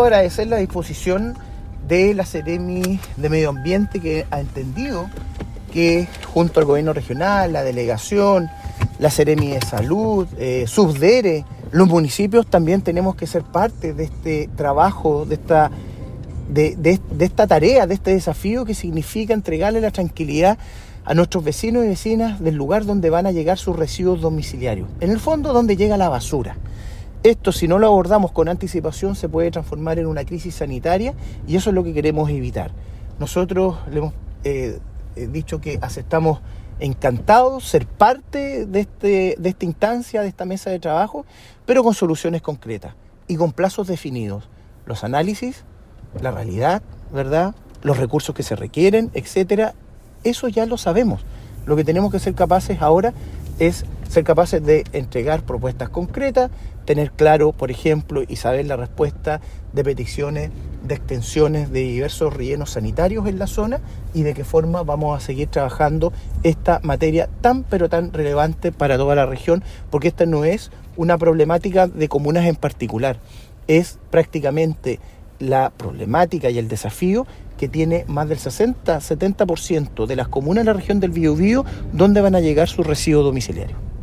agradecer la disposición de la Seremi de Medio Ambiente, que ha entendido que junto al gobierno regional, la delegación, la Seremi de Salud, Subdere, los municipios también tenemos que ser parte de este trabajo, de esta tarea, de este desafío que significa entregarle la tranquilidad a nuestros vecinos y vecinas del lugar donde van a llegar sus residuos domiciliarios. En el fondo, donde llega la basura. Esto, si no lo abordamos con anticipación, se puede transformar en una crisis sanitaria y eso es lo que queremos evitar. Nosotros le hemos dicho que estamos encantados de ser parte de esta instancia, de esta mesa de trabajo, pero con soluciones concretas y con plazos definidos. Los análisis, la realidad, ¿verdad?, los recursos que se requieren, etcétera, eso ya lo sabemos. Lo que tenemos que ser capaces ahora es ser capaces de entregar propuestas concretas, tener claro, por ejemplo, y saber la respuesta de peticiones de extensiones de diversos rellenos sanitarios en la zona y de qué forma vamos a seguir trabajando esta materia tan pero tan relevante para toda la región, porque esta no es una problemática de comunas en particular, es prácticamente la problemática y el desafío que tiene más del 60-70% de las comunas de la región del Biobío donde van a llegar sus residuos domiciliarios.